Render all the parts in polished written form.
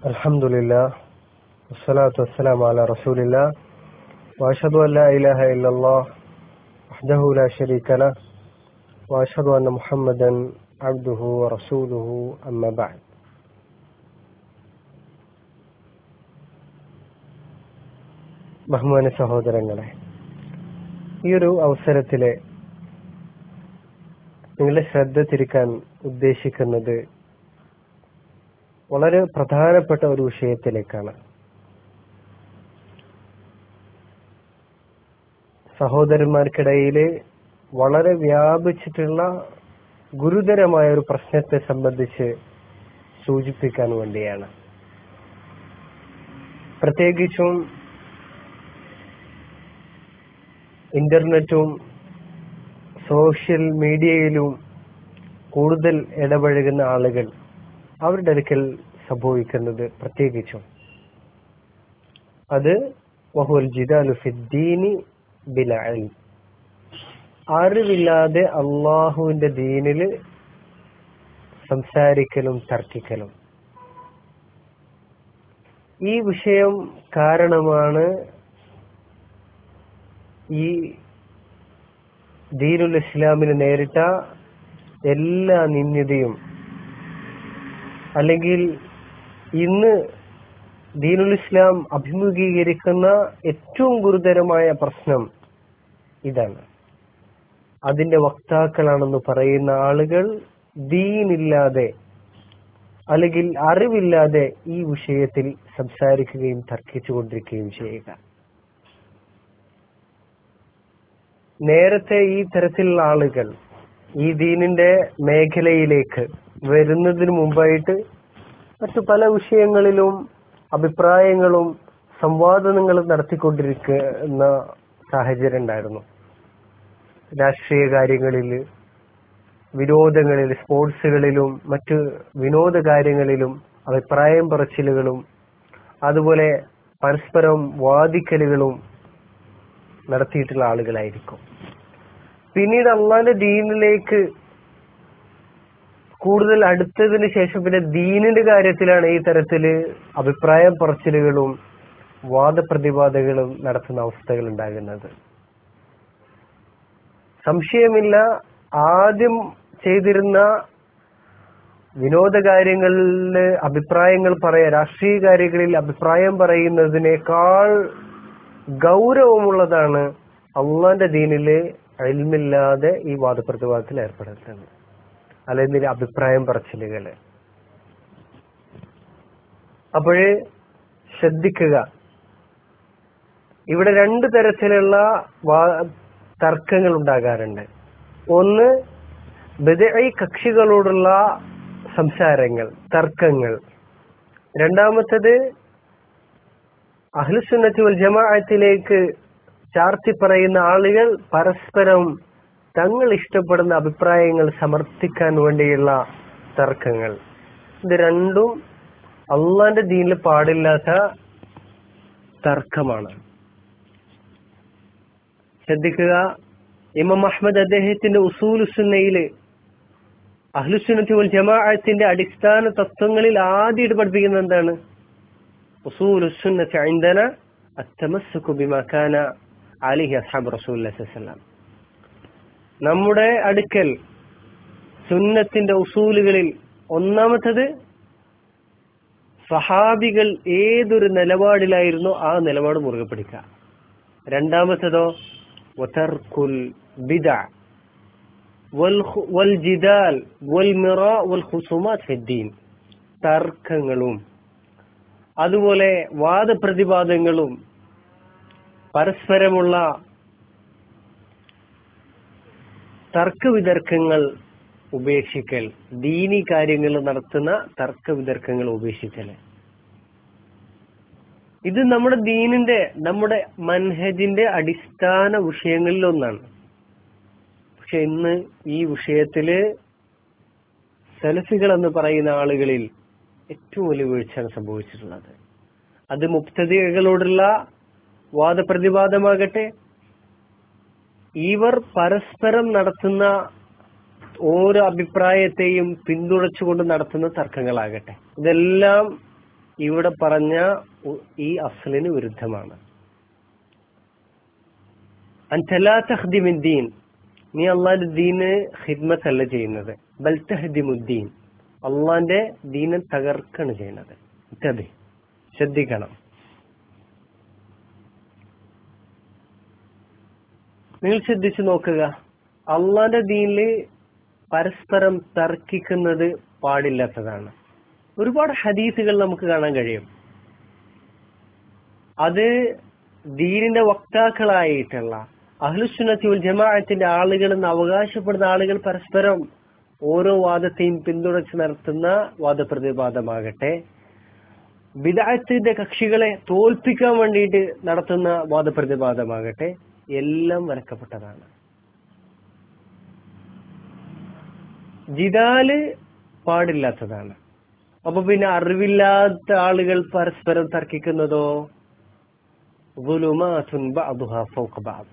الحمد لله والصلاة والسلام على رسول الله وأشهد أن لا إله إلا الله وحده لا شريك له وأشهد أن محمدا عبده ورسوله أما بعد. ബഹുമാന്യ സഹോദരങ്ങളെ, ഈ ഒരു അവസരത്തില് നിങ്ങളുടെ ശ്രദ്ധ തിരിക്കാൻ ഉദ്ദേശിക്കുന്നത് വളരെ പ്രധാനപ്പെട്ട ഒരു വിഷയത്തിലേക്കാണ്. സഹോദരന്മാർക്കിടയില് വളരെ വ്യാപിച്ചിട്ടുള്ള ഗുരുതരമായ ഒരു പ്രശ്നത്തെ സംബന്ധിച്ച് സൂചിപ്പിക്കാൻ വേണ്ടിയാണ്. പ്രത്യേകിച്ചും ഇന്റർനെറ്റും സോഷ്യൽ മീഡിയയിലും കൂടുതൽ ഇടപഴകുന്ന ആളുകൾ അവരുടെ അടുക്കൽ സംഭവിക്കുന്നത് പ്രത്യേകിച്ചും അത് വഹുൽ ജിദാലു ഫിദ്ദീനി ബിലാ ഇൽം, അറിവില്ലാതെ അള്ളാഹുവിന്റെ ദീനില് സംസാരിക്കലും തർക്കിക്കലും. ഈ വിഷയം കാരണമാണ് ഈ ദീനുൽ ഇസ്ലാമിന് നേരിട്ട എല്ലാ നിന്ദ്യതയും, അല്ലെങ്കിൽ ഇന്ന് ദീനുൽ ഇസ്ലാം അഭിമുഖീകരിക്കുന്ന ഏറ്റവും ഗുരുതരമായ പ്രശ്നം ഇതാണ്. അതിന്റെ വക്താക്കളാണെന്ന് പറയുന്ന ആളുകൾ ദീനില്ലാതെ അല്ലെങ്കിൽ അറിവില്ലാതെ ഈ വിഷയത്തിൽ സംസാരിക്കുകയും തർക്കിച്ചുകൊണ്ടിരിക്കുകയും ചെയ്യുക. നേരത്തെ ഈ തരത്തിലുള്ള ആളുകൾ ഈ ദീനിന്റെ മേഖലയിലേക്ക് വരുന്നതിന് മുമ്പായിട്ട് മറ്റു പല വിഷയങ്ങളിലും അഭിപ്രായങ്ങളും സംവാദങ്ങളും നടത്തിക്കൊണ്ടിരിക്കുന്ന സാഹചര്യം ഉണ്ടായിരുന്നു. രാഷ്ട്രീയ കാര്യങ്ങളിൽ, വിനോദങ്ങളിൽ, സ്പോർട്സുകളിലും മറ്റു വിനോദ കാര്യങ്ങളിലും അഭിപ്രായം പറച്ചിലുകളും അതുപോലെ പരസ്പരം വാദിക്കലുകളും നടത്തിയിട്ടുള്ള ആളുകളായിരിക്കും. പിന്നീട് അള്ളാന്റെ ദീനിലേക്ക് കൂടുതൽ അടുത്തതിന് ശേഷം പിന്നെ ദീനിന്റെ കാര്യത്തിലാണ് ഈ തരത്തില് അഭിപ്രായം പറച്ചിലുകളും വാദപ്രതിവാദങ്ങളും നടത്തുന്ന അവസ്ഥകൾ ഉണ്ടാകുന്നത്. സംശയമില്ല, ആദ്യം ചെയ്തിരുന്ന വിനോദ കാര്യങ്ങളിൽ അഭിപ്രായങ്ങൾ രാഷ്ട്രീയ കാര്യങ്ങളിൽ അഭിപ്രായം പറയുന്നതിനേക്കാൾ ഗൗരവമുള്ളതാണ് അള്ളാന്റെ ദീനില് ഇൽമില്ലാതെ ഈ വാദപ്രതിവാദത്തിൽ ഏർപ്പെടുത്തുന്നത്, അല്ലെങ്കിൽ അഭിപ്രായം പറച്ചിലുകള്. അപ്പോഴേ ശ്രദ്ധിക്കുക, ഇവിടെ രണ്ടു തരത്തിലുള്ള തർക്കങ്ങൾ ഉണ്ടാകാറുണ്ട്. ഒന്ന് ബിദ്ഈ കക്ഷികളോടുള്ള സംസാരങ്ങൾ, തർക്കങ്ങൾ. രണ്ടാമത്തത് അഹ്ലുസുന്നത്തി വൽ ജമാഅത്തിലേക്ക് ചാർത്തി പറയുന്ന ആളുകൾ പരസ്പരം തങ്ങൾ ഇഷ്ടപ്പെടുന്ന അഭിപ്രായങ്ങൾ സമർത്ഥിക്കാൻ വേണ്ടിയുള്ള തർക്കങ്ങൾ. ഇത് രണ്ടും അള്ളാന്റെ ദീനിൽ പാടില്ലാത്ത തർക്കമാണ്. ശ്രദ്ധിക്കുക, ഇമാം അഹ്മദ് അദ്ദേഹത്തിന്റെ ഉസൂലുസുന്നയില് അഹ്ലുസുന്നത്തി വൽ ജമാഅത്തിന്റെ അടിസ്ഥാന തത്വങ്ങളിൽ ആദ്യമായിട്ട് പഠിപ്പിക്കുന്നത് എന്താണ്? ഉസൂലുസുന്നത്തി ഇൻദന അത്തമസ്സുകു ബിമാ കാന അലൈഹി അസ്ഹാബു റസൂലുള്ളാഹി സ്വല്ലല്ലാഹു അലൈഹി വസല്ലം. നമ്മുടെ അടുക്കൽ സുന്നത്തിന്റെ ഉസൂലുകളിൽ ഒന്നാമത്തത് സഹാബികൾ ഏതൊരു നിലപാടിലായിരുന്നു ആ നിലപാട് മുറുകെ പിടിക്കുക. രണ്ടാമത്തതോ വതർകുൽ ബിദ്അ വൽ ജിദാൽ വൽ മിറാ വൽ ഖുസുമാത് ഫിദ്ദീൻ. തർക്കങ്ങളും അതുപോലെ വാദപ്രതിവാദങ്ങളും പരസ്പരമുള്ള തർക്കവിതർക്കങ്ങൾ ഉപേക്ഷിക്കൽ, ദീനി കാര്യങ്ങൾ നടത്തുന്ന തർക്കവിതർക്കങ്ങൾ ഉപേക്ഷിക്കൽ. ഇത് നമ്മുടെ ദീനിന്റെ, നമ്മുടെ മൻഹജിന്റെ അടിസ്ഥാന വിഷയങ്ങളിൽ ഒന്നാണ്. പക്ഷെ ഇന്ന് ഈ വിഷയത്തില് സലഫികൾ എന്ന് പറയുന്ന ആളുകളിൽ ഏറ്റവും വലിയ വീഴ്ചയാണ് സംഭവിച്ചിട്ടുള്ളത്. അത് മുബ്തദിഅകളോടുള്ള വാദപ്രതിവാദമാകട്ടെ, ഇവർ പരസ്പരം നടത്തുന്ന ഓരോ അഭിപ്രായത്തെയും പിന്തുണച്ചുകൊണ്ട് നടത്തുന്ന തർക്കങ്ങളാകട്ടെ, ഇതെല്ലാം ഇവിടെ പറഞ്ഞ ഈ അസ്ലിന് വിരുദ്ധമാണ്. അൻത ലാ തഖ്ദിമുദ്ദീൻ, നീ അള്ളാന്റെ ദീന് ഖിദ്മത്ത് അല്ല ചെയ്യുന്നത്. ബൽ തഹ്ദിമുദ്ദീൻ, അള്ളാന്റെ ദീനെ തകർക്കാണ് ചെയ്യുന്നത്. ശ്രദ്ധിക്കണം. നിങ്ങൾ ശ്രദ്ധിച്ചു നോക്കുക, അള്ളാന്റെ ദീനില് പരസ്പരം തർക്കിക്കുന്നത് പാടില്ലാത്തതാണ്. ഒരുപാട് ഹദീസുകൾ നമുക്ക് കാണാൻ കഴിയും. അത് ദീനിന്റെ വക്താക്കളായിട്ടുള്ള അഹ്ലുസുന്നത്തി വൽ ജമാഅത്തിന്റെ ആളുകളെന്ന് അവകാശപ്പെടുന്ന ആളുകൾ പരസ്പരം ഓരോ വാദത്തെയും പിന്തുണച്ച് നടത്തുന്ന വാദപ്രതിവാദമാകട്ടെ, ബിദ്അത്തിന്റെ കക്ഷികളെ തോൽപ്പിക്കാൻ വേണ്ടിയിട്ട് നടത്തുന്ന വാദപ്രതിവാദമാകട്ടെ, എല്ലാം വിലക്കപ്പെട്ടതാണ്. ജിദാല് പാടില്ലാത്തതാണ്. അപ്പൊ പിന്നെ അറിവില്ലാത്ത ആളുകൾ പരസ്പരം തർക്കിക്കുന്നതോ ളുലുമാതുൻ ബഅ്ദുഹാ ഫൗഖ ബഅദ്,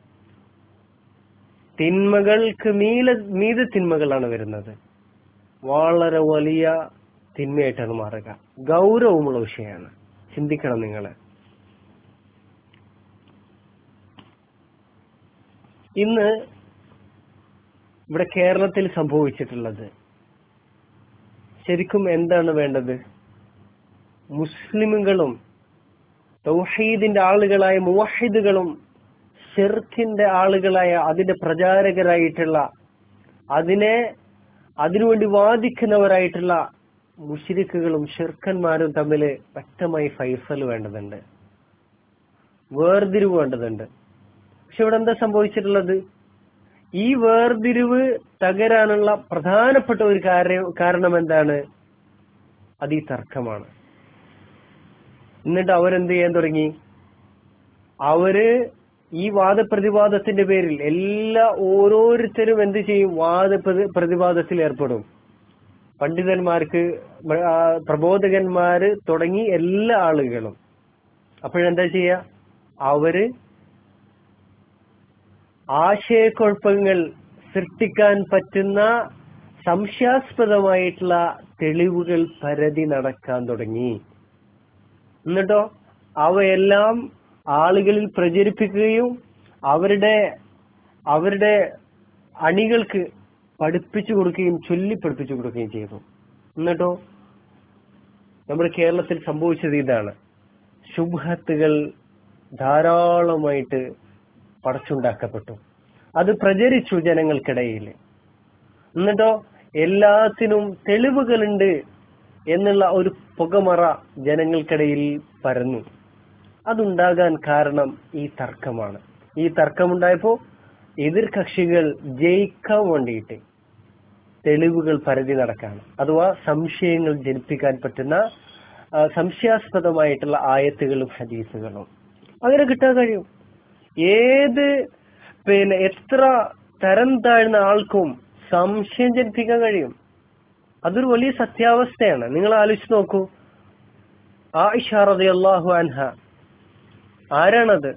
തിന്മകൾക്ക് മീതെ തിന്മകളാണ് വരുന്നത്. വളരെ വലിയ തിന്മയായിട്ടാണ് മാറുക. ഗൗരവമുള്ള വിഷയമാണ്, ചിന്തിക്കണം നിങ്ങൾ. ഇന്ന് ഇവിടെ കേരളത്തിൽ സംഭവിച്ചിട്ടുള്ളത് ശരിക്കും എന്താണ് വേണ്ടത്? മുസ്ലിമുകളും തൗഹീദിന്റെ ആളുകളായ മുവഹിദുകളും ശിർക്കിന്റെ ആളുകളായ അതിന്റെ പ്രചാരകരായിട്ടുള്ള അതിനുവേണ്ടി വാദിക്കുന്നവരായിട്ടുള്ള മുശ്രിക്കുകളും ശിർക്കന്മാരും തമ്മിൽ വ്യക്തമായി ഫൈസൽ വേണ്ടതുണ്ട്, വേർതിരിവ് വേണ്ടതുണ്ട്. പക്ഷെ ഇവിടെ എന്താ സംഭവിച്ചിട്ടുള്ളത്? ഈ വേർതിരിവ് തകരാനുള്ള പ്രധാനപ്പെട്ട ഒരു കാരണം എന്താണ്? അത് ഈ തർക്കമാണ്. എന്നിട്ട് അവരെന്ത് ചെയ്യാൻ തുടങ്ങി? അവര് ഈ വാദപ്രതിവാദത്തിന്റെ പേരിൽ ഓരോരുത്തരും എന്ത് ചെയ്യും? വാദപ്രതിവാദത്തിൽ ഏർപ്പെടും. പണ്ഡിതന്മാർക്ക്, പ്രബോധകന്മാര് തുടങ്ങി എല്ലാ ആളുകളും. അപ്പോഴെന്താ ചെയ്യാ? അവര് ആശയക്കുഴപ്പങ്ങൾ സൃഷ്ടിക്കാൻ പറ്റുന്ന സംശയാസ്പദമായിട്ടുള്ള തെളിവുകൾ പരതി നടക്കാൻ തുടങ്ങി. എന്നിട്ടോ അവയെല്ലാം ആളുകളിൽ പ്രചരിപ്പിക്കുകയും അവരുടെ അണികൾക്ക് പഠിപ്പിച്ചു കൊടുക്കുകയും പഠിപ്പിച്ചു കൊടുക്കുകയും ചെയ്തു. എന്നിട്ടോ നമ്മുടെ കേരളത്തിൽ സംഭവിച്ചത് ഇതാണ്. ശുബ്ഹത്തുകൾ ധാരാളമായിട്ട് പടച്ചുണ്ടാക്കപ്പെട്ടു, അത് പ്രചരിച്ചു ജനങ്ങൾക്കിടയിൽ. എന്നിട്ടോ എല്ലാത്തിനും തെളിവുകളുണ്ട് എന്നുള്ള ഒരു പുകമറ ജനങ്ങൾക്കിടയിൽ പരന്നു. അതുണ്ടാകാൻ കാരണം ഈ തർക്കമാണ്. ഈ തർക്കമുണ്ടായപ്പോ എതിർ കക്ഷികൾ ജയിക്കാൻ വേണ്ടിയിട്ട് തെളിവുകൾ പരതി നടക്കാണ്, അഥവാ സംശയങ്ങൾ ജനിപ്പിക്കാൻ പറ്റുന്ന സംശയാസ്പദമായിട്ടുള്ള ആയത്തുകളും ഹദീസുകളും അങ്ങനെ കിട്ടാൻ കഴിയും. എത്ര തരം താഴ്ന്ന ആൾക്കും സംശയം ജനിപ്പിക്കാൻ കഴിയും. അതൊരു വലിയ സത്യാവസ്ഥയാണ്. നിങ്ങൾ ആലോചിച്ച് നോക്കൂ. ആയിഷ റളിയല്ലാഹു അൻഹ ആരാണത്?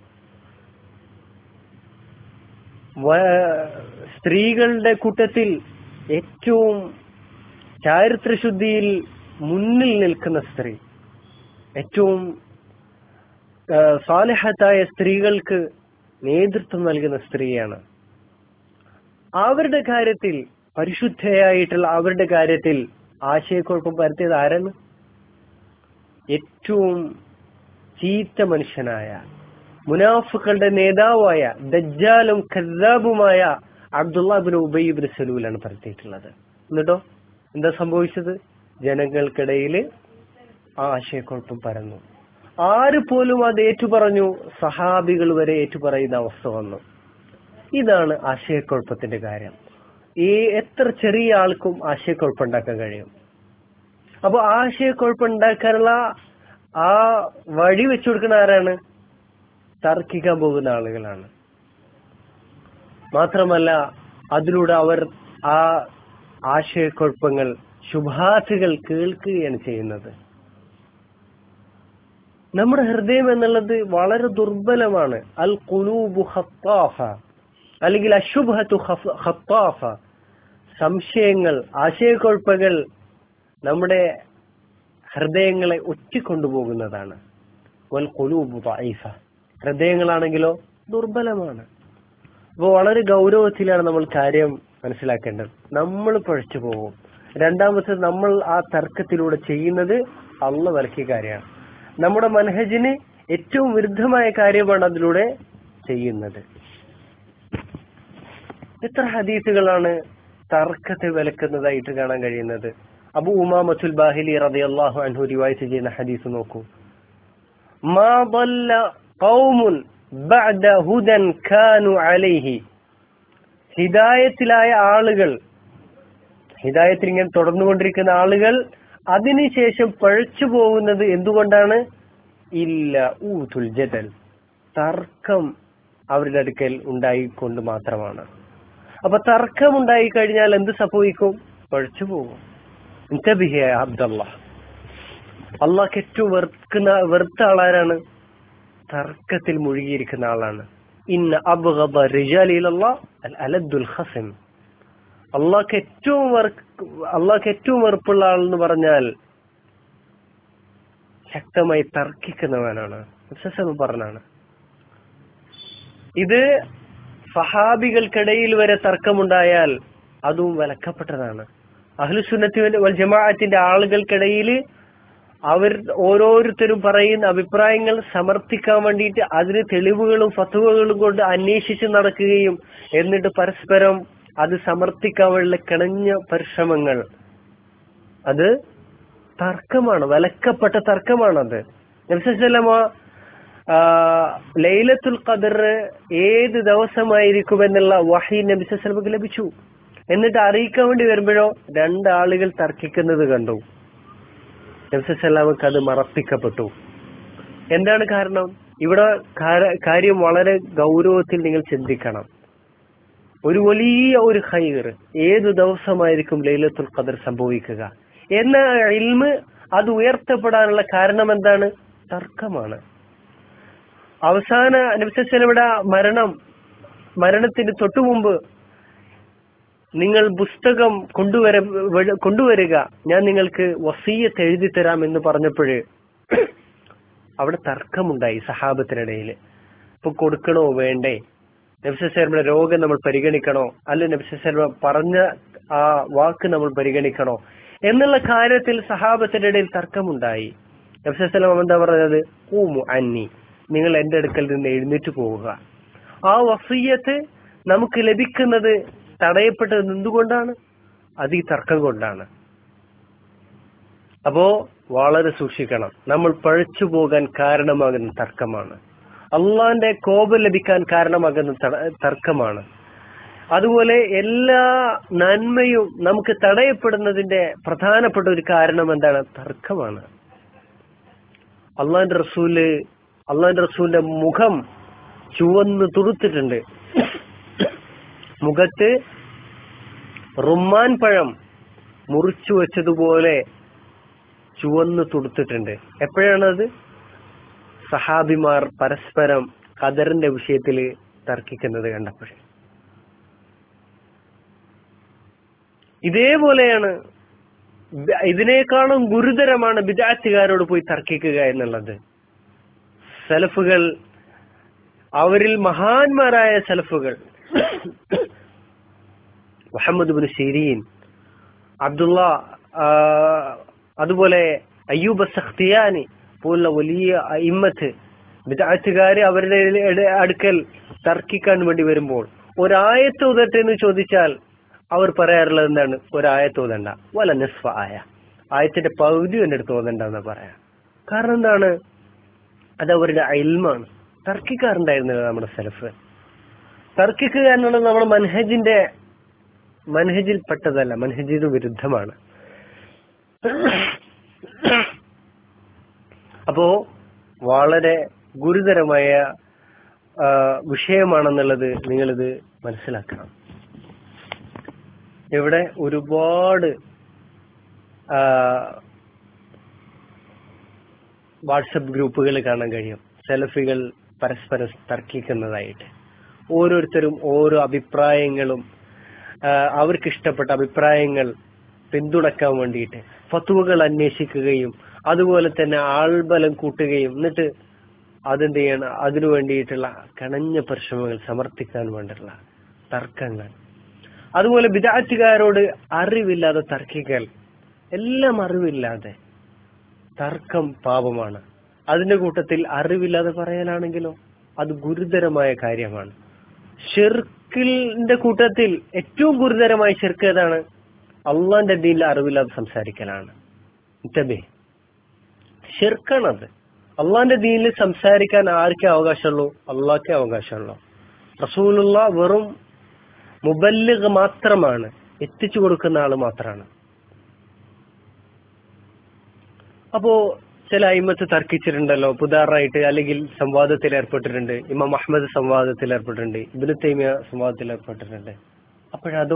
സ്ത്രീകളുടെ കൂട്ടത്തിൽ ഏറ്റവും ചാരിത്രശുദ്ധിയിൽ മുന്നിൽ നിൽക്കുന്ന സ്ത്രീ, ഏറ്റവും സാലിഹത്തായ സ്ത്രീകൾക്ക് നേതൃത്വം നൽകുന്ന സ്ത്രീയാണ്. അവരുടെ കാര്യത്തിൽ, പരിശുദ്ധയായിട്ടുള്ള അവരുടെ കാര്യത്തിൽ ആശയക്കുഴപ്പം പരത്തിയത് ആരാണ്? ഏറ്റവും ചീത്ത മനുഷ്യനായ, മുനാഫിക്കുകളുടെ നേതാവായ, ദജ്ജാലും കദ്ദാബുമായ അബ്ദുല്ലാഹ് ഇബ്നു ഉബൈ ഇബ്നു സലൂലാണ് പരത്തിയിട്ടുള്ളത്. എന്നിട്ടോ എന്താ സംഭവിച്ചത്? ജനങ്ങൾക്കിടയിൽ ആശയക്കുഴപ്പം പരന്നു. ആര് പോലും അത് ഏറ്റുപറഞ്ഞു? സഹാബികൾ വരെ ഏറ്റുപറയുന്ന അവസ്ഥ വന്നു. ഇതാണ് ആശയക്കുഴപ്പത്തിന്റെ കാര്യം. എത്ര ചെറിയ ആൾക്കും ആശയക്കുഴപ്പം ഉണ്ടാക്കാൻ കഴിയും. അപ്പൊ ആശയക്കുഴപ്പം ഉണ്ടാക്കാനുള്ള ആ വഴി വെച്ചു കൊടുക്കുന്ന ആരാണ്? തർക്കിക്കാൻ പോകുന്ന ആളുകളാണ്. മാത്രമല്ല അതിലൂടെ അവർ ആ ആശയക്കുഴപ്പങ്ങൾ, ശുഭാത്തുകൾ കേൾക്കുകയാണ് ചെയ്യുന്നത്. നമ്മുടെ ഹൃദയം എന്നുള്ളത് വളരെ ദുർബലമാണ്. അൽ ഖുലൂബു ഖത്താഫ, അല്ലെങ്കിൽ അശുബ്ഹതു ഖത്താഫ. സംശയങ്ങൾ, ആശയക്കുഴപ്പങ്ങൾ നമ്മുടെ ഹൃദയങ്ങളെ ഒറ്റിക്കൊണ്ടുപോകുന്നതാണ്. വൽ ഖുലൂബു ദഈഫ, ഹൃദയങ്ങളാണെങ്കിലോ ദുർബലമാണ്. അപ്പോൾ വളരെ ഗൗരവത്തിലാണ് നമ്മൾ കാര്യം മനസ്സിലാക്കേണ്ടത്. നമ്മൾ പഴച്ചു പോകും. രണ്ടാമത്തെ, നമ്മൾ ആ തർക്കത്തിലൂടെ ചെയ്യുന്നത് അള്ളാഹു വിലക്കിയ കാര്യമാണ്. നമ്മുടെ മനഹജിന് ഏറ്റവും വിരുദ്ധമായ കാര്യമാണ് അതിലൂടെ ചെയ്യുന്നത്. എത്ര ഹദീസുകളാണ് തർക്കത്തെ വിലക്കുന്നതായിട്ട് കാണാൻ കഴിയുന്നത്. അബൂ ഉമാമത്തുൽ ബാഹിലി റളിയല്ലാഹു അൻഹു റിവായത്ത് ചെയ്യുന്ന ഹദീസ് നോക്കൂ. മാ ضل قوم بعد هدى كانوا عليه, ഹിദായത്തിലായ ആളുകൾ, ഹിദായത്തിൽ ഇങ്ങനെ തുടർന്നുകൊണ്ടിരിക്കുന്ന ആളുകൾ അതിനുശേഷം പഴച്ചു പോകുന്നത് എന്തുകൊണ്ടാണ്? ഇല്ല ഊതുൽ ജദൽ, തർക്കം അവരുടെ അടുക്കൽ ഉണ്ടായിക്കൊണ്ട് മാത്രമാണ്. അപ്പൊ തർക്കം ഉണ്ടായി കഴിഞ്ഞാൽ എന്ത് സംഭവിക്കും? പഴച്ചു പോകും. ഇൻതബിഹി യാ അബ്ദുല്ലാഹ്, അള്ളാഹ്ക്ക് ഏറ്റവും വെറുത്ത ആളാരാണ്? തർക്കത്തിൽ മുഴുകിയിരിക്കുന്ന ആളാണ്. ഇന്ന അബ്ഗദ റിജാലി ഇലല്ലാഹ് അൽ അലദ്ദുൽ ഖസ്ം, അള്ളാഹ്ക്ക് ഏറ്റവും വെറുപ്പുള്ള ആളെന്ന് പറഞ്ഞാൽ ശക്തമായി തർക്കിക്കുന്നവനാണ്. പറഞ്ഞാണ് ഇത്. സഹാബികൾക്കിടയിൽ വരെ തർക്കമുണ്ടായാൽ അതും വിലക്കപ്പെട്ടതാണ്. അഹ്ലുസുന്നത്തി വൽ ജമാഅത്തിന്റെ ആളുകൾക്കിടയിൽ അവർ ഓരോരുത്തരും പറയുന്ന അഭിപ്രായങ്ങൾ സമർത്ഥിക്കാൻ വേണ്ടിയിട്ട് അതിന് തെളിവുകളും ഫത്വകളും കൊണ്ട് അന്വേഷിച്ച് നടക്കുകയും എന്നിട്ട് പരസ്പരം അത് സമർത്ഥിക്കാനുള്ള കിണഞ്ഞ പരിശ്രമങ്ങൾ, അത് തർക്കമാണ്, വിലക്കപ്പെട്ട തർക്കമാണത്. നബി സല്ലല്ലാഹു അലൈഹി വസല്ലം ലൈലത്തുൽ ഖദർ ഏത് ദിവസമായിരിക്കുമെന്നുള്ള വഹി നബി സല്ലല്ലാഹു അലൈഹി വസല്ലം ലഭിച്ചു. എന്നിട്ട് അറിയിക്കാൻ വേണ്ടി വരുമ്പോഴോ രണ്ടാളുകൾ തർക്കിക്കുന്നത് കണ്ടു. നബി സല്ലല്ലാഹു അലൈഹി വസല്ലം അത് മറപ്പിക്കപ്പെട്ടു. എന്താണ് കാരണം? ഇവിടെ കാര്യം വളരെ ഗൗരവത്തിൽ നിങ്ങൾ ചിന്തിക്കണം. ഒരു വലിയ ഒരു ഖൈർ ഏതു ദിവസമായിരിക്കും ലൈലത്തുൽ ഖദർ സംഭവിക്കുക എന്ന ഇൽമ് അത് ഉയർത്തപ്പെടാനുള്ള കാരണം എന്താണ്? തർക്കമാണ്. അവസാന നബി സല്ലല്ലാഹു അലൈഹി വസല്ലം മരണത്തിന് തൊട്ടു മുമ്പ് നിങ്ങൾ പുസ്തകം കൊണ്ടുവരിക, ഞാൻ നിങ്ങൾക്ക് വസിയ്യത്ത് എഴുതി തരാം എന്ന് പറഞ്ഞപ്പോഴ് അവിടെ തർക്കമുണ്ടായി സഹാബത്തിനിടയിൽ. ഇപ്പൊ കൊടുക്കണോ വേണ്ടേ? നബി സല്ലല്ലാഹു അലൈഹി വസല്ലം രോഗം നമ്മൾ പരിഗണിക്കണോ, അല്ലെ നബി സല്ലല്ലാഹു അലൈഹി വസല്ലം പറഞ്ഞ ആ വാക്ക് നമ്മൾ പരിഗണിക്കണോ എന്നുള്ള കാര്യത്തിൽ സഹാബത്തിന്റെ ഇടയിൽ തർക്കമുണ്ടായി. നബി സല്ലല്ലാഹു അലൈഹി വസല്ലം എന്താ പറഞ്ഞത്? ഖൂമു അന്നി, നിങ്ങൾ എന്റെ അടുക്കൽ നിന്ന് എഴുന്നേറ്റ് പോവുക. ആ വസിയ്യത്ത് നമുക്ക് ലഭിക്കുന്നത് തടയപ്പെട്ടത് എന്തുകൊണ്ടാണ്? അത് ഈ തർക്കം കൊണ്ടാണ്. അപ്പോ വളരെ സൂക്ഷിക്കണം. നമ്മൾ പഴച്ചു പോകാൻ കാരണമാകുന്ന തർക്കമാണ്. അള്ളാന്റെ കോപം ലഭിക്കാൻ കാരണമാകുന്ന തർക്കമാണ്. അതുപോലെ എല്ലാ നന്മയും നമുക്ക് തടയപ്പെടുന്നതിന്റെ പ്രധാനപ്പെട്ട ഒരു കാരണം എന്താണ്? തർക്കമാണ്. അള്ളാന്റെ റസൂലിന്റെ മുഖം ചുവന്ന് തുടുത്തിട്ടുണ്ട്. മുഖത്ത് റുമ്മാൻ പഴം മുറിച്ചു വെച്ചതുപോലെ ചുവന്ന് തുടുത്തിട്ടുണ്ട്. എപ്പോഴാണത്? സഹാബിമാർ പരസ്പരം ഖദറിന്റെ വിഷയത്തിൽ തർക്കിക്കുന്നത് കണ്ടപ്പോഴേ. ഇതേപോലെയാണ്, ഇതിനേക്കാളും ഗുരുതരമാണ് ബിദ്അത്തുകാരോട് പോയി തർക്കിക്കുക എന്നുള്ളത്. സലഫുകൾ, അവരിൽ മഹാന്മാരായ സലഫുകൾ, മുഹമ്മദ് ഇബ്നു സിരീൻ, അബ്ദുള്ള, അതുപോലെ അയ്യൂബ് സഖ്തിയാനി പോലുള്ള വലിയ ഇമ്മത്ത് ബിദ്അത്തുകാര് അവരുടെ അടുക്കൽ തർക്കിക്കാൻ വേണ്ടി വരുമ്പോൾ ഒരായത്ത് ഓതട്ടെ എന്ന് ചോദിച്ചാൽ അവർ പറയാറുള്ളത് എന്താണ്? ഒരായത്ത് ഓതണ്ട, വല നിസ്ഫ ആയ, ആയത്തിന്റെ പകുതി എന്റെ അടുത്ത് ഓതണ്ട എന്ന് പറയാം. കാരണം എന്താണ്? അത് അവരുടെ ഇൽമാണ്. തർക്കിക്കാറുണ്ടായിരുന്നില്ല നമ്മുടെ സലഫ്. തർക്കിക്കുക എന്നുള്ളത് നമ്മുടെ മനഹജിൽ പെട്ടതല്ല, മനഹജിന് വിരുദ്ധമാണ്. അപ്പോ വളരെ ഗുരുതരമായ വിഷയമാണെന്നുള്ളത് നിങ്ങളിത് മനസ്സിലാക്കണം. ഇവിടെ ഒരുപാട് വാട്സപ്പ് ഗ്രൂപ്പുകൾ കാണാൻ കഴിയും. സെലഫികൾ പരസ്പരം തർക്കിക്കുന്നതായിട്ട്. ഓരോരുത്തരും ഓരോ അഭിപ്രായങ്ങളും, അവർക്ക് ഇഷ്ടപ്പെട്ട അഭിപ്രായങ്ങൾ പിന്തുണക്കാൻ വേണ്ടിയിട്ട് ഫത്വകൾ അന്വേഷിക്കുകയും അതുപോലെ തന്നെ ആൾബലം കൂട്ടുകയും എന്നിട്ട് അതെന്ത് ചെയ്യണം, അതിനു വേണ്ടിയിട്ടുള്ള കണഞ്ഞ പരിശ്രമങ്ങൾ സമർത്ഥിക്കാൻ വേണ്ടിയിട്ടുള്ള തർക്കങ്ങൾ. അതുപോലെ ബിദ്അത്തുകാരോട് അറിവില്ലാതെ തർക്കിക്കൽ, എല്ലാം അറിവില്ലാതെ തർക്കം പാപമാണ്. അതിന്റെ കൂട്ടത്തിൽ അറിവില്ലാതെ പറയലാണെങ്കിലോ അത് ഗുരുതരമായ കാര്യമാണ്. ഷിർക്കിന്റെ കൂട്ടത്തിൽ ഏറ്റവും ഗുരുതരമായ ഷിർക്ക് ഏതാണ്? അള്ളാന്റെ ദീനിൽ അറിവില്ലാതെ സംസാരിക്കലാണ്. ഷിർക്കാണത്. അള്ളാന്റെ ദീനിൽ സംസാരിക്കാൻ ആർക്കേ അവകാശമുള്ളൂ? അള്ളാഹ്ക്കേ അവകാശമുള്ളൂ. റസൂലുള്ളാഹ് വെറും മുബല്ലിഗ് മാത്രമാണ്, എത്തിച്ചു കൊടുക്കുന്ന ആള് മാത്രമാണ്. അപ്പോ ചില അയിമത്ത് തർക്കിച്ചിട്ടുണ്ടല്ലോ, ഉദാഹരണമായിട്ട് അല്ലെങ്കിൽ സംവാദത്തിൽ ഏർപ്പെട്ടിട്ടുണ്ട്. ഇമാം അഹ്മദ് സംവാദത്തിൽ ഏർപ്പെട്ടിട്ടുണ്ട്, ഇബ്നു തൈമിയ സംവാദത്തിൽ ഏർപ്പെട്ടിട്ടുണ്ട്. അപ്പോഴതോ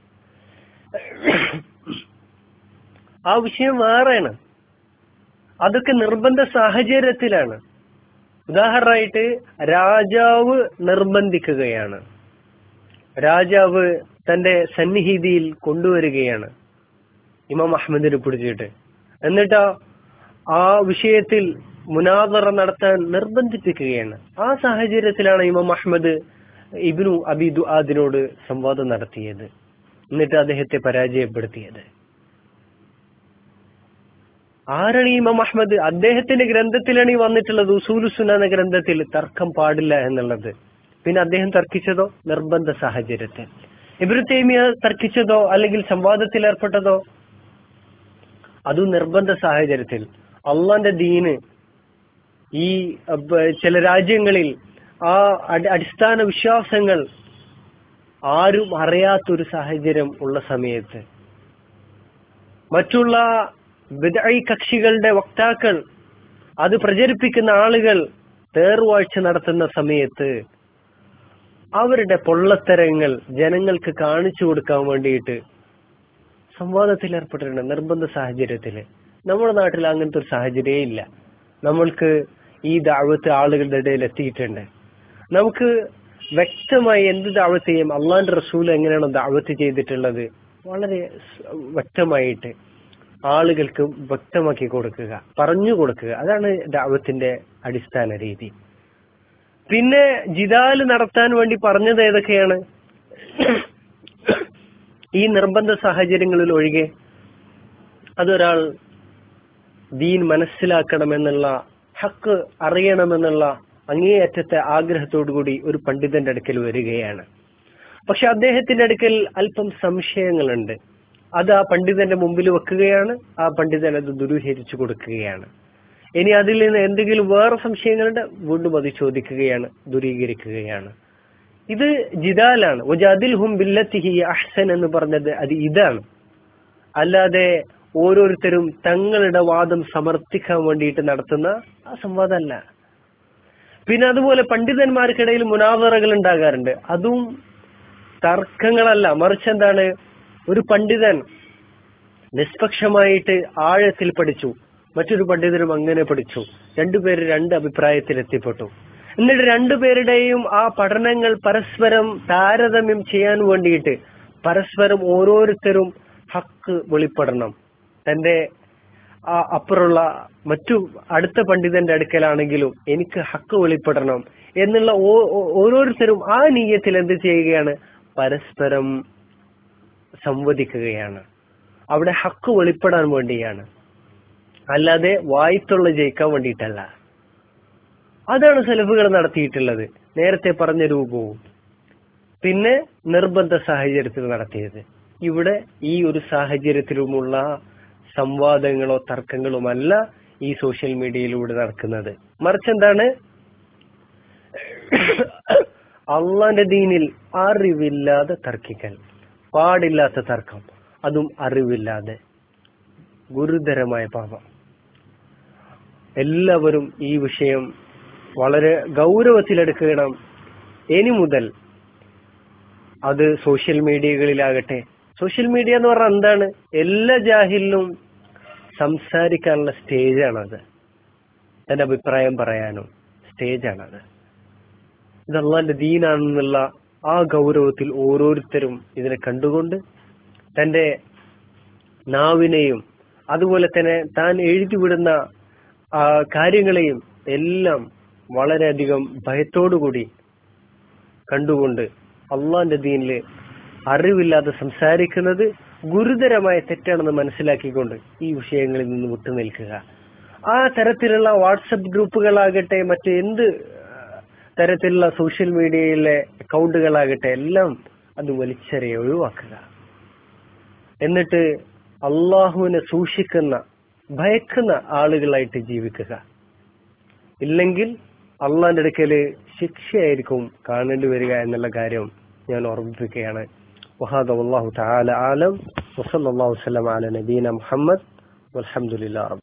ആ വിഷയം വേറെയാണ്. അതൊക്കെ നിർബന്ധ സാഹചര്യത്തിലാണ്. ഉദാഹരണമായിട്ട് രാജാവ് നിർബന്ധിക്കുകയാണ്, രാജാവ് തന്റെ സന്നിഹിതിയിൽ കൊണ്ടുവരികയാണ് ഇമാം അഹ്മദിനെ പിടിച്ചിട്ട്, എന്നിട്ട് ആ വിഷയത്തിൽ മുനാദറ നടത്താൻ നിർബന്ധിപ്പിക്കുകയാണ്. ആ സാഹചര്യത്തിലാണ് ഇമാം അഹ്മദ് ഇബ്നു അബി ദുആദിനോട് സംവാദം നടത്തിയത്, എന്നിട്ട് അദ്ദേഹത്തെ പരാജയപ്പെടുത്തിയത്. ആരാണ് ഇമാം അഹ്മദ്? അദ്ദേഹത്തിന്റെ ഗ്രന്ഥത്തിലാണ് ഈ വന്നിട്ടുള്ളത്, ഉസൂലുസുന്ന എന്ന ഗ്രന്ഥത്തിൽ തർക്കം പാടില്ല എന്നുള്ളത്. പിന്നെ അദ്ദേഹം തർക്കിച്ചതോ നിർബന്ധ സാഹചര്യത്തിൽ. ഇബ്നു തൈമിയ തർക്കിച്ചതോ അല്ലെങ്കിൽ സംവാദത്തിൽ ഏർപ്പെട്ടതോ അതും നിർബന്ധ സാഹചര്യത്തിൽ. അള്ളാന്റെ ദീന് ഈ ചില രാജ്യങ്ങളിൽ ആ അടിസ്ഥാന വിശ്വാസങ്ങൾ ആരും അറിയാത്തൊരു സാഹചര്യം ഉള്ള സമയത്ത്, മറ്റുള്ള ബിദ്അഈ കക്ഷികളുടെ വക്താക്കൾ, അത് പ്രചരിപ്പിക്കുന്ന ആളുകൾ തേർവാഴ്ച നടത്തുന്ന സമയത്ത് അവരുടെ പൊള്ളത്തരങ്ങൾ ജനങ്ങൾക്ക് കാണിച്ചു കൊടുക്കാൻ വേണ്ടിയിട്ട് സംവാദത്തിൽ ഏർപ്പെട്ടിട്ടുണ്ട്, നിർബന്ധ സാഹചര്യത്തില്. നമ്മുടെ നാട്ടിൽ അങ്ങനത്തെ ഒരു സാഹചര്യമേ ഇല്ല. നമ്മൾക്ക് ഈ ദഅവത്ത് ആളുകളുടെ ഇടയിൽ എത്തിയിട്ടുണ്ട്. നമുക്ക് വ്യക്തമായി എന്ത് ദഅവത്ത് ചെയ്യും, അള്ളാന്റെ റസൂൽ എങ്ങനെയാണോ ദഅവത്ത് ചെയ്തിട്ടുള്ളത് വളരെ വ്യക്തമായിട്ട് ആളുകൾക്ക് വ്യക്തമാക്കി കൊടുക്കുക, പറഞ്ഞു കൊടുക്കുക. അതാണ് ദഅവത്തിന്റെ അടിസ്ഥാന രീതി. പിന്നെ ജിദാല് നടത്താൻ വേണ്ടി പറഞ്ഞത് ഏതൊക്കെയാണ്? ഈ നിർബന്ധ സാഹചര്യങ്ങളിൽ ഒഴികെ അതൊരാൾ ദീൻ മനസ്സിലാക്കണമെന്നുള്ള, ഹക്ക് അറിയണമെന്നുള്ള അങ്ങേയറ്റത്തെ ആഗ്രഹത്തോടുകൂടി ഒരു പണ്ഡിതന്റെ അടുക്കൽ വരികയാണ്. പക്ഷെ അദ്ദേഹത്തിന്റെ അടുക്കൽ അല്പം സംശയങ്ങളുണ്ട്. അത് ആ പണ്ഡിതന്റെ മുമ്പിൽ വെക്കുകയാണ്, ആ പണ്ഡിതൻ അത് ദൂരീകരിച്ചു കൊടുക്കുകയാണ്. ഇനി അതിൽ നിന്ന് എന്തെങ്കിലും വേറെ സംശയങ്ങളുണ്ട്, വീണ്ടും അത് ചോദിക്കുകയാണ്, ദൂരീകരിക്കുകയാണ്. ഇത് ജിദാലാണ്. വജാദിൽഹും ബില്ലത്തി ഹിയ അഹ്സൻ എന്ന് പറഞ്ഞത് അത് ഇതാണ്. അല്ലാതെ ഓരോരുത്തരും തങ്ങളുടെ വാദം സമർത്ഥിക്കാൻ വേണ്ടിയിട്ട് നടത്തുന്ന ആ സംവാദമല്ല. പിന്നെ അതുപോലെ പണ്ഡിതന്മാർക്കിടയിൽ മുനാദറകൾ ഉണ്ടാകാറുണ്ട്. അതും തർക്കങ്ങളല്ല, മറിച്ച് എന്താണ്, ഒരു പണ്ഡിതൻ നിഷ്പക്ഷമായിട്ട് ആഴത്തിൽ പഠിച്ചു, മറ്റൊരു പണ്ഡിതനും അങ്ങനെ പഠിച്ചു, രണ്ടുപേര് രണ്ട് അഭിപ്രായത്തിൽ എത്തിപ്പെട്ടു. എന്നിട്ട് രണ്ടുപേരുടെയും ആ പഠനങ്ങൾ പരസ്പരം താരതമ്യം ചെയ്യാൻ വേണ്ടിയിട്ട് പരസ്പരം ഓരോരുത്തരും ഹക്ക് വെളിപ്പെടണം. തന്റെ അപ്പുറമുള്ള മറ്റു അടുത്ത പണ്ഡിതന്റെ അടുക്കലാണെങ്കിലും എനിക്ക് ഹക്ക് വെളിപ്പെടണം എന്നുള്ള ഓരോരുത്തരും ആ നീയത്തിൽ എന്ത് ചെയ്യുകയാണ്? പരസ്പരം സംവദിക്കുകയാണ്. അവിടെ ഹക്ക് വെളിപ്പെടാൻ വേണ്ടിയാണ്, അല്ലാതെ വായ്ത്തുള്ള ജയിക്കാൻ വേണ്ടിയിട്ടല്ല. അതാണ് സലഫുകൾ നടത്തിയിട്ടുള്ളത്, നേരത്തെ പറഞ്ഞ രൂപവും. പിന്നെ നിർബന്ധ സാഹചര്യത്തിൽ നടത്തിയത്. ഇവിടെ ഈ ഒരു സാഹചര്യത്തിലുമുള്ള സംവാദങ്ങളോ തർക്കങ്ങളുമല്ല ഈ സോഷ്യൽ മീഡിയയിലൂടെ നടക്കുന്നത്. മറിച്ച് എന്താണ്, അള്ളാന്റെ ദീനിൽ അറിവില്ലാതെ തർക്കിക്കൽ, പാടില്ലാത്ത തർക്കം, അതും അറിവില്ലാതെ, ഗുരുതരമായ പാപം. എല്ലാവരും ഈ വിഷയം വളരെ ഗൗരവത്തിലെടുക്കണം. ഇനി മുതൽ അത് സോഷ്യൽ മീഡിയകളിലാകട്ടെ, സോഷ്യൽ മീഡിയ എന്ന് പറഞ്ഞാൽ എന്താണ്, എല്ലാ ജാഹിലിനും സംസാരിക്കാനുള്ള സ്റ്റേജാണത്, തന്റെ അഭിപ്രായം പറയാനും സ്റ്റേജാണത്. ഇത് അള്ളാന്റെ ദീനാണെന്നുള്ള ആ ഗൗരവത്തിൽ ഓരോരുത്തരും ഇതിനെ കണ്ടുകൊണ്ട് തന്റെ നാവിനെയും അതുപോലെ തന്നെ താൻ എഴുതിവിടുന്ന കാര്യങ്ങളെയും എല്ലാം വളരെയധികം ഭയത്തോടുകൂടി കണ്ടുകൊണ്ട് അള്ളാന്റെ ദീനില് അറിവില്ലാതെ സംസാരിക്കുന്നത് ഗുരുതരമായ തെറ്റാണെന്ന് മനസ്സിലാക്കിക്കൊണ്ട് ഈ വിഷയങ്ങളിൽ നിന്ന് വിട്ടുനിൽക്കുക. ആ തരത്തിലുള്ള വാട്സപ്പ് ഗ്രൂപ്പുകളാകട്ടെ, മറ്റെന്ത് തരത്തിലുള്ള സോഷ്യൽ മീഡിയയിലെ അക്കൗണ്ടുകളാകട്ടെ എല്ലാം അത് വലിച്ചെറിയ ഒഴിവാക്കുക. എന്നിട്ട് അള്ളാഹുവിനെ സൂക്ഷിക്കുന്ന, ഭയക്കുന്ന ആളുകളായിട്ട് ജീവിക്കുക. ഇല്ലെങ്കിൽ അള്ളാന്റെ അടുക്കല് ശിക്ഷയായിരിക്കും കാണേണ്ടി വരിക എന്നുള്ള കാര്യം ഞാൻ ഓർമ്മിപ്പിക്കുകയാണ്. വഹാദ വല്ലാഹു തആല ആലം വസല്ലല്ലാഹു വസല്ലമ അലാ നബീന മുഹമ്മദ് വൽഹംദുലില്ലാഹി.